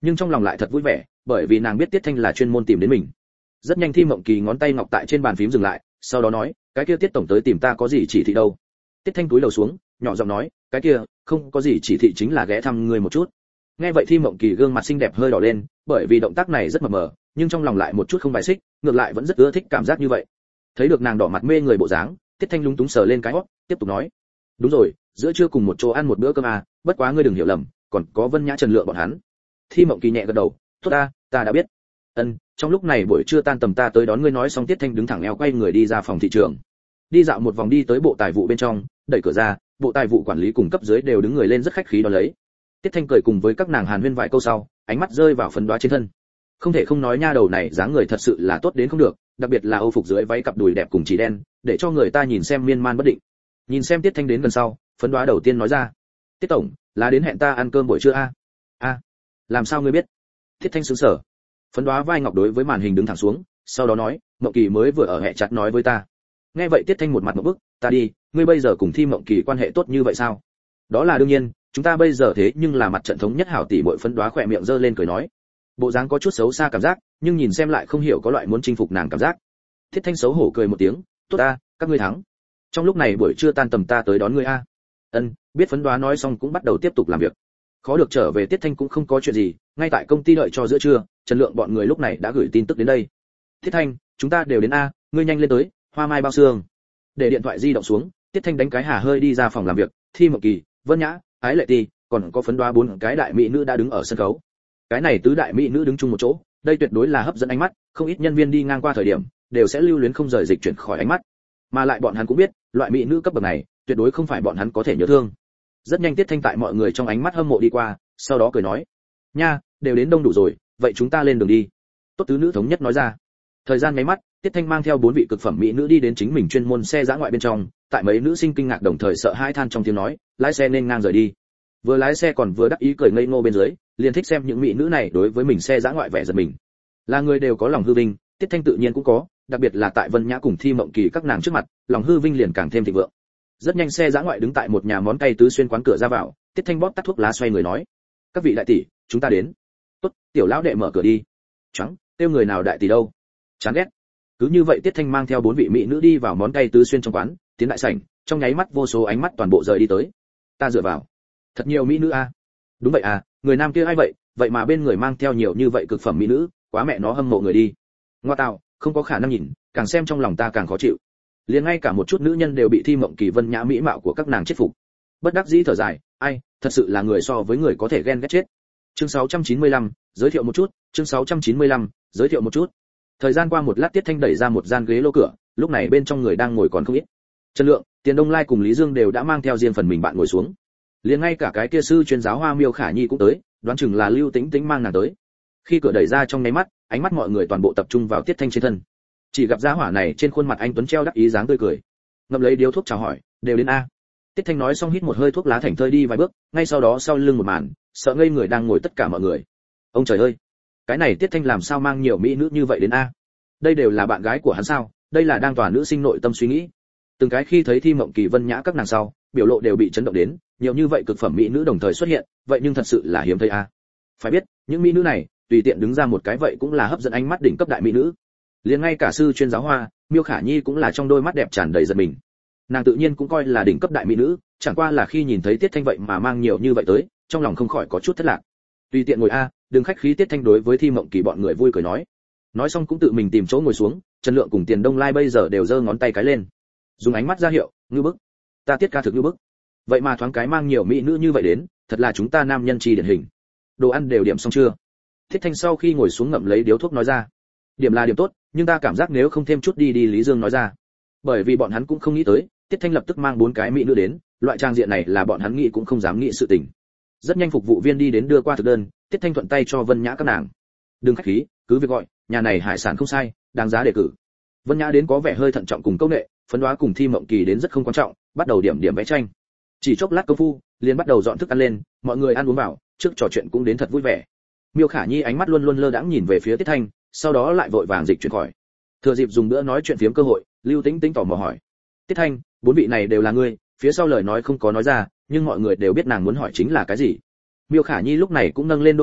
nhưng trong lòng lại thật vui vẻ, bởi vì nàng biết Tiết Thanh là chuyên môn tìm đến mình. Rất nhanh Thi Mộng Kỳ ngón tay ngọc tại trên bàn phím dừng lại, sau đó nói, cái kia Tiết tổng tới tìm ta có gì chỉ thị đâu? Tiết Thanh cúi đầu xuống, nhỏ giọng nói, cái kia, không có gì chỉ thị, chính là ghé thăm người một chút. Nghe vậy Thi Mộng Kỳ gương mặt xinh đẹp hơi đỏ lên, bởi vì động tác này rất mờ mờ, nhưng trong lòng lại một chút không bài xích, ngược lại vẫn rất ưa thích cảm giác như vậy. Thấy được nàng đỏ mặt mê người bộ dáng, Tiết Thanh lúng túng sờ lên cái hót, tiếp tục nói, đúng rồi, giữa trưa cùng một chỗ ăn một bữa cơm à, bất quá ngươi đừng hiểu lầm, còn có Vân Nhã Trần Lượng bọn hắn. Thi Mộng Kỳ nhẹ gật đầu, tốt ta, ta đã biết. Ân, trong lúc này buổi trưa tan tầm ta tới đón ngươi. Nói xong Tiết Thanh đứng thẳng eo quay người đi ra phòng thị trường. Đi dạo một vòng đi tới bộ tài vụ bên trong, đẩy cửa ra, bộ tài vụ quản lý cùng cấp dưới đều đứng người lên rất khách khí đón lấy. Tiết Thanh cười cùng với các nàng hàn huyên vài câu sau, ánh mắt rơi vào phấn đoá trên thân. Không thể không nói nha đầu này dáng người thật sự là tốt đến không được, đặc biệt là âu phục dưới váy cặp đùi đẹp cùng chỉ đen, để cho người ta nhìn xem miên man bất định. Nhìn xem Tiết Thanh đến gần sau, phấn đoá đầu tiên nói ra, Tiết tổng, là đến hẹn ta ăn cơm buổi trưa a? A, làm sao ngươi biết? Tiết Thanh sững sờ. Phấn đoá vai ngọc đối với màn hình đứng thẳng xuống, sau đó nói, Mộng Kỳ mới vừa ở hệ chặt nói với ta. Nghe vậy Tiết Thanh một mặt ngộp bức, ta đi, ngươi bây giờ cùng Thi Mộng Kỳ quan hệ tốt như vậy sao? Đó là đương nhiên, chúng ta bây giờ thế nhưng là mặt trận thống nhất hảo tỷ muội. Phấn đoá khỏe miệng giơ lên cười nói, bộ dáng có chút xấu xa cảm giác, nhưng nhìn xem lại không hiểu có loại muốn chinh phục nàng cảm giác. Tiết Thanh xấu hổ cười một tiếng, tốt ta, các ngươi thắng. Trong lúc này buổi trưa tan tầm ta tới đón ngươi a. Ân, biết. Phấn đoá nói xong cũng bắt đầu tiếp tục làm việc. Khó được trở về Tiết Thanh cũng không có chuyện gì, ngay tại công ty đợi cho giữa trưa, Trần Lượng bọn người lúc này đã gửi tin tức đến đây. Tiết Thanh, chúng ta đều đến a, ngươi nhanh lên tới, hoa mai bao xương. Để điện thoại di động xuống, Tiết Thanh đánh cái hà hơi đi ra phòng làm việc, Thi Mộng Kỳ, Vân Nhã, Ái Lệ Ti, còn có Phấn đoá bốn cái đại mỹ nữ đã đứng ở sân khấu. Cái này tứ đại mỹ nữ đứng chung một chỗ, đây tuyệt đối là hấp dẫn ánh mắt, không ít nhân viên đi ngang qua thời điểm đều sẽ lưu luyến không rời dịch chuyển khỏi ánh mắt. Mà lại bọn hắn cũng biết, loại mỹ nữ cấp bậc này, tuyệt đối không phải bọn hắn có thể nhớ thương. Rất nhanh Tiết Thanh tại mọi người trong ánh mắt hâm mộ đi qua, sau đó cười nói, nha, đều đến đông đủ rồi, vậy chúng ta lên đường đi. Tốt, tứ nữ thống nhất nói ra. Thời gian mấy mắt, Tiết Thanh mang theo bốn vị cực phẩm mỹ nữ đi đến chính mình chuyên môn xe dã ngoại bên trong, tại mấy nữ sinh kinh ngạc đồng thời sợ hãi than trong tiếng nói, lái xe nên ngang rời đi. Vừa lái xe còn vừa đắc ý cười ngây ngô bên dưới, liền thích xem những mỹ nữ này đối với mình xe dã ngoại vẻ giật mình. Là người đều có lòng hư vinh, Tiết Thanh tự nhiên cũng có, đặc biệt là tại Vân Nhã cùng Thi Mộng Kỳ các nàng trước mặt, lòng hư vinh liền càng thêm thịnh vượng. Rất nhanh xe dã ngoại đứng tại một nhà món cay tứ xuyên quán cửa ra vào, Tiết Thanh bóp tắt thuốc lá xoay người nói, các vị đại tỷ, chúng ta đến. Tốt, tiểu lão đệ mở cửa đi. Trắng, tiêu người nào đại tỷ đâu? Chán ghét. Cứ như vậy Tiết Thanh mang theo bốn vị mỹ nữ đi vào món cay tứ xuyên trong quán, tiến đại sảnh, trong nháy mắt vô số ánh mắt toàn bộ rời đi tới. Ta dựa vào, thật nhiều mỹ nữ a. Đúng vậy à, người nam kia ai vậy, vậy mà bên người mang theo nhiều như vậy cực phẩm mỹ nữ, quá mẹ nó hâm mộ người đi. Ngoa tạo, không có khả năng nhìn, càng xem trong lòng ta càng khó chịu. Liền ngay cả một chút nữ nhân đều bị Thi Mộng Kỳ Vân Nhã mỹ mạo của các nàng chết phục. Bất đắc dĩ thở dài, ai, thật sự là người so với người có thể ghen ghét chết. Chương sáu trăm chín mươi lăm, giới thiệu một chút, chương sáu trăm chín mươi lăm, giới thiệu một chút. Thời gian qua một lát Tiết Thanh đẩy ra một gian ghế lô cửa, lúc này bên trong người đang ngồi còn không ít. Trần Lượng, Tiền Đông Lai cùng Lý Dương đều đã mang theo riêng phần mình bạn ngồi xuống. Liền ngay cả cái kia sư chuyên giáo Hoa Miêu Khả Nhi cũng tới, đoán chừng là Lưu Tĩnh Tĩnh mang nàng tới. Khi cửa đẩy ra trong nháy mắt, ánh mắt mọi người toàn bộ tập trung vào Tiết Thanh trên thân. Chỉ gặp gia hỏa này trên khuôn mặt anh tuấn treo đắc ý dáng tươi cười. Ngậm lấy điếu thuốc chào hỏi, đều đến a. Tiết Thanh nói xong hít một hơi thuốc lá thảnh thơi đi vài bước, ngay sau đó sau lưng một màn, sợ ngây người đang ngồi tất cả mọi người. Ông trời ơi, cái này Tiết Thanh làm sao mang nhiều mỹ nữ như vậy đến a? Đây đều là bạn gái của hắn sao? Đây là đang tỏa nữ sinh nội tâm suy nghĩ. Từng cái khi thấy Thi Mộng Kỳ Vân Nhã các nàng sau, biểu lộ đều bị chấn động đến, nhiều như vậy cực phẩm mỹ nữ đồng thời xuất hiện, vậy nhưng thật sự là hiếm thấy a. Phải biết, những mỹ nữ này, tùy tiện đứng ra một cái vậy cũng là hấp dẫn ánh mắt đỉnh cấp đại mỹ nữ. Liền ngay cả sư chuyên giáo Hoa Miêu Khả Nhi cũng là trong đôi mắt đẹp tràn đầy giật mình. Nàng tự nhiên cũng coi là đỉnh cấp đại mỹ nữ, chẳng qua là khi nhìn thấy Tiết Thanh vậy mà mang nhiều như vậy tới, trong lòng không khỏi có chút thất lạc. Tùy tiện ngồi a, đừng khách khí. Tiết Thanh đối với Thi Mộng Kỳ bọn người vui cười nói. Nói xong cũng tự mình tìm chỗ ngồi xuống, Trần Lượng cùng Tiền Đông Lai bây giờ đều giơ ngón tay cái lên, dùng ánh mắt ra hiệu, ngư bức. Ta Tiết ca thực ngư bức. Vậy mà thoáng cái mang nhiều mỹ nữ như vậy đến, thật là chúng ta nam nhân chi điển hình. Đồ ăn đều điểm xong chưa? Tiết Thanh sau khi ngồi xuống ngậm lấy điếu thuốc nói ra. Điểm là điểm tốt, nhưng ta cảm giác nếu không thêm chút đi đi. Lý Dương nói ra. Bởi vì bọn hắn cũng không nghĩ tới, Tiết Thanh lập tức mang bốn cái mỹ nữ đến, loại trang diện này là bọn hắn nghĩ cũng không dám nghĩ sự tình. Rất nhanh phục vụ viên đi đến đưa qua thực đơn, Tiết Thanh thuận tay cho Vân Nhã các nàng. Đừng khách khí, cứ việc gọi, nhà này hải sản không sai, đáng giá đề cử. Vân Nhã đến có vẻ hơi thận trọng cùng câu nệ, Phấn Đoá cùng Thi Mộng Kỳ đến rất không quan trọng, bắt đầu điểm điểm vẽ tranh. Chỉ chốc lát công phu, liền bắt đầu dọn thức ăn lên, mọi người ăn uống vào, trước trò chuyện cũng đến thật vui vẻ. Miêu Khả Nhi ánh mắt luôn luôn lơ đãng nhìn về phía Tiết Thanh, sau đó lại vội vàng dịch chuyển khỏi. Thừa dịp dùng bữa nói chuyện phiếm cơ hội, Lưu Tĩnh Tĩnh tò mò hỏi: Tiết Thanh, bốn vị này đều là ngươi? Phía sau lời nói không có nói ra, nhưng mọi người đều biết nàng muốn hỏi chính là cái gì. Miêu Khả Nhi lúc này cũng nâng lên đôi mắt đẹp,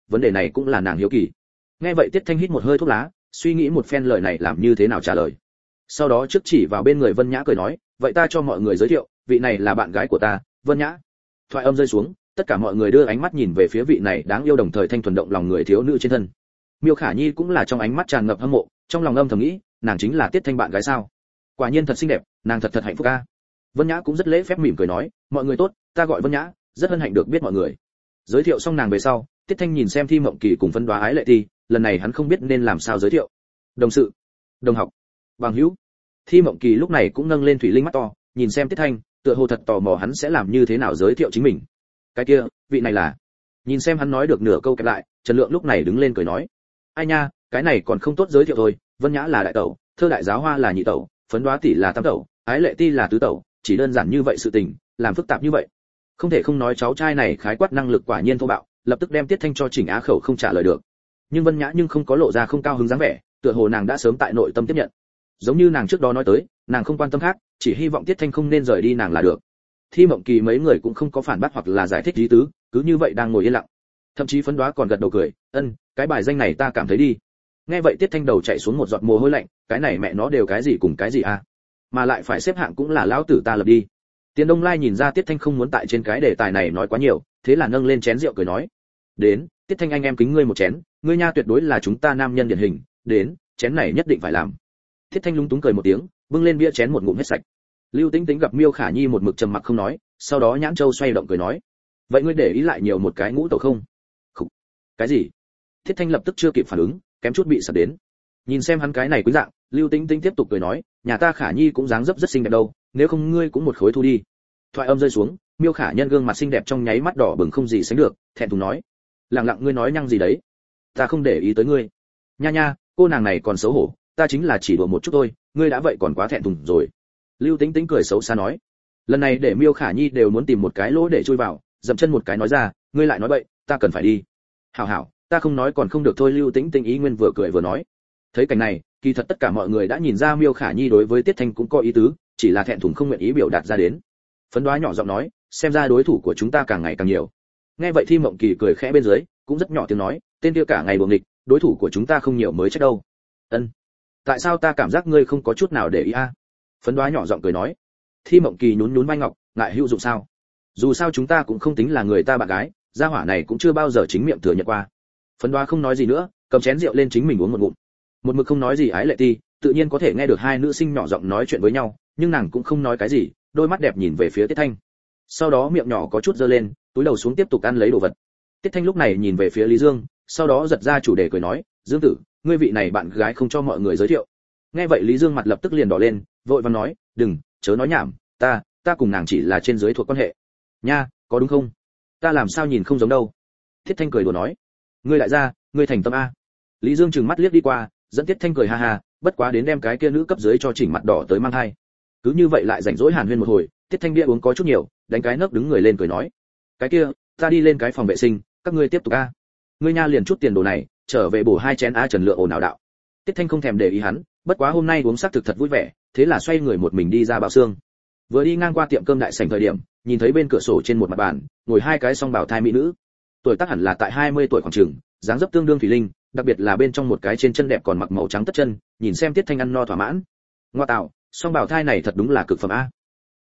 vấn đề này cũng là nàng hiếu kỳ. Nghe vậy Tiết Thanh hít một hơi thuốc lá, suy nghĩ một phen lời này làm như thế nào trả lời. Sau đó trước chỉ vào bên người Vân Nhã cười nói, vậy ta cho mọi người giới thiệu, vị này là bạn gái của ta, Vân Nhã. Thoại âm rơi xuống, tất cả mọi người đưa ánh mắt nhìn về phía vị này đáng yêu đồng thời thanh thuần động lòng người thiếu nữ trên thân. Miêu Khả Nhi cũng là trong ánh mắt tràn ngập hâm mộ, trong lòng âm thầm nghĩ, nàng chính là Tiết Thanh bạn gái sao? Quả nhiên thật xinh đẹp, nàng thật thật hạnh phúc a. Vân Nhã cũng rất lễ phép mỉm cười nói, mọi người tốt, ta gọi Vân Nhã, rất hân hạnh được biết mọi người. Giới thiệu xong nàng về sau, Tiết Thanh nhìn xem Thi Mộng Kỳ cùng Vân Đoá Ái Lệ Ti, lần này hắn không biết nên làm sao giới thiệu. Đồng sự, đồng học, bằng hữu. Thi Mộng Kỳ lúc này cũng nâng lên thủy linh mắt to, nhìn xem Tiết Thanh, tựa hồ thật tò mò hắn sẽ làm như thế nào giới thiệu chính mình. Cái kia, vị này là. Nhìn xem hắn nói được nửa câu kẹp lại, Trần Lượng lúc này đứng lên cười nói, ai nha, cái này còn không tốt giới thiệu thôi, Vân Nhã là đại tẩu, Thơ Đại Giáo Hoa là nhị tẩu, Phấn Đoá tỷ là tam tẩu, Ái Lệ Ti là tứ tẩu, chỉ đơn giản như vậy sự tình, làm phức tạp như vậy. Không thể không nói cháu trai này khái quát năng lực quả nhiên thô bạo, lập tức đem Tiết Thanh cho chỉnh á khẩu không trả lời được. Nhưng Vân Nhã nhưng không có lộ ra không cao hứng dáng vẻ, tựa hồ nàng đã sớm tại nội tâm tiếp nhận. Giống như nàng trước đó nói tới, nàng không quan tâm khác, chỉ hy vọng Tiết Thanh không nên rời đi nàng là được. Thi Mộng Kỳ mấy người cũng không có phản bác hoặc là giải thích ý tứ, cứ như vậy đang ngồi yên lặng. Thậm chí Phấn Đoá còn gật đầu cười, "Ân, cái bài danh này ta cảm thấy đi." Nghe vậy Tiết Thanh đầu chạy xuống một giọt mồ hôi lạnh, cái này mẹ nó đều cái gì cùng cái gì a? Mà lại phải xếp hạng cũng là lão tử ta lập đi. Tiền Đông Lai nhìn ra Tiết Thanh không muốn tại trên cái đề tài này nói quá nhiều, thế là nâng lên chén rượu cười nói, "Đến, Tiết Thanh anh em kính ngươi một chén, ngươi nha tuyệt đối là chúng ta nam nhân điển hình, đến, chén này nhất định phải làm." Tiết Thanh lúng túng cười một tiếng, bưng lên bia chén một ngụm hết sạch. Lưu Tĩnh Tĩnh gặp Miêu Khả Nhi một mực trầm mặc không nói, sau đó nhãn châu xoay động cười nói, "Vậy ngươi để ý lại nhiều một cái ngũ tẩu không?" Khục. "Cái gì?" Tiết Thanh lập tức chưa kịp phản ứng, kém chút bị sặc đến. Nhìn xem hắn cái này quý dạng, Lưu Tĩnh Tĩnh tiếp tục cười nói, "Nhà ta Khả Nhi cũng dáng dấp rất xinh đẹp đâu, nếu không ngươi cũng một khối thu đi." Thoại âm rơi xuống, Miêu Khả Nhân gương mặt xinh đẹp trong nháy mắt đỏ bừng không gì sánh được, thẹn thùng nói, "Lặng lặng ngươi nói nhăng gì đấy? Ta không để ý tới ngươi." "Nha nha, cô nàng này còn xấu hổ, ta chính là chỉ đùa một chút thôi, ngươi đã vậy còn quá thẹn thùng rồi." Lưu Tĩnh Tĩnh cười xấu xa nói. Lần này để Miêu Khả Nhi đều muốn tìm một cái lỗ để chui vào, dậm chân một cái nói ra, "Ngươi lại nói bậy, ta cần phải đi." "Hảo hảo, ta không nói còn không được thôi." Lưu Tĩnh Tĩnh ý nguyên vừa cười vừa nói. Thấy cảnh này, kỳ thật tất cả mọi người đã nhìn ra Miêu Khả Nhi đối với Tiết Thanh cũng có ý tứ, chỉ là thẹn thùng không nguyện ý biểu đạt ra đến. Phấn Đoá nhỏ giọng nói, "Xem ra đối thủ của chúng ta càng ngày càng nhiều." Nghe vậy Thi Mộng Kỳ cười khẽ bên dưới, cũng rất nhỏ tiếng nói, "Tên kia cả ngày buồng nghịch, đối thủ của chúng ta không nhiều mới trách đâu." "Ân, tại sao ta cảm giác ngươi không có chút nào để ý a?" Phấn Đoá nhỏ giọng cười nói. Thi Mộng Kỳ nhún nhún vai ngọc, ngại hữu dụng sao? Dù sao chúng ta cũng không tính là người ta bạn gái, gia hỏa này cũng chưa bao giờ chính miệng thừa nhận qua. Phấn Đoá không nói gì nữa, cầm chén rượu lên chính mình uống một ngụm. Một mực không nói gì Ái Lệ Ti, tự nhiên có thể nghe được hai nữ sinh nhỏ giọng nói chuyện với nhau, nhưng nàng cũng không nói cái gì, đôi mắt đẹp nhìn về phía Tiết Thanh. Sau đó miệng nhỏ có chút giơ lên, túi đầu xuống tiếp tục ăn lấy đồ vật. Tiết Thanh lúc này nhìn về phía Lý Dương, sau đó giật ra chủ đề cười nói, "Dương tử, ngươi vị này bạn gái không cho mọi người giới thiệu." Nghe vậy Lý Dương mặt lập tức liền đỏ lên, vội vàng nói, "Đừng, chớ nói nhảm, ta, ta cùng nàng chỉ là trên dưới thuộc quan hệ." "Nha, có đúng không? Ta làm sao nhìn không giống đâu." Tiết Thanh cười đùa nói, "Ngươi lại ra, ngươi thành tâm a." Lý Dương trừng mắt liếc đi qua, dẫn Tiết Thanh cười ha ha, bất quá đến đem cái kia nữ cấp dưới cho chỉnh mặt đỏ tới mang hai. Cứ như vậy lại rảnh rỗi hàn huyên một hồi, Tiết Thanh bia uống có chút nhiều, đánh cái nấc đứng người lên cười nói, "Cái kia, ta đi lên cái phòng vệ sinh, các ngươi tiếp tục a." "Ngươi nha liền chút tiền đồ này, trở về bổ hai chén a." Trần Lượng ồn ào đạo. Tiết Thanh không thèm để ý hắn, bất quá hôm nay uống sắc thực thật vui vẻ, thế là xoay người một mình đi ra Bảo Xương. Vừa đi ngang qua tiệm cơm đại sảnh thời điểm, nhìn thấy bên cửa sổ trên một mặt bàn, ngồi hai cái song bào thai mỹ nữ. Tuổi tác hẳn là tại hai mươi tuổi khoảng chừng, dáng dấp tương đương thủy linh, đặc biệt là bên trong một cái trên chân đẹp còn mặc màu trắng tất chân, nhìn xem Tiết Thanh ăn no thỏa mãn. Ngoa tạo, song bào thai này thật đúng là cực phẩm a.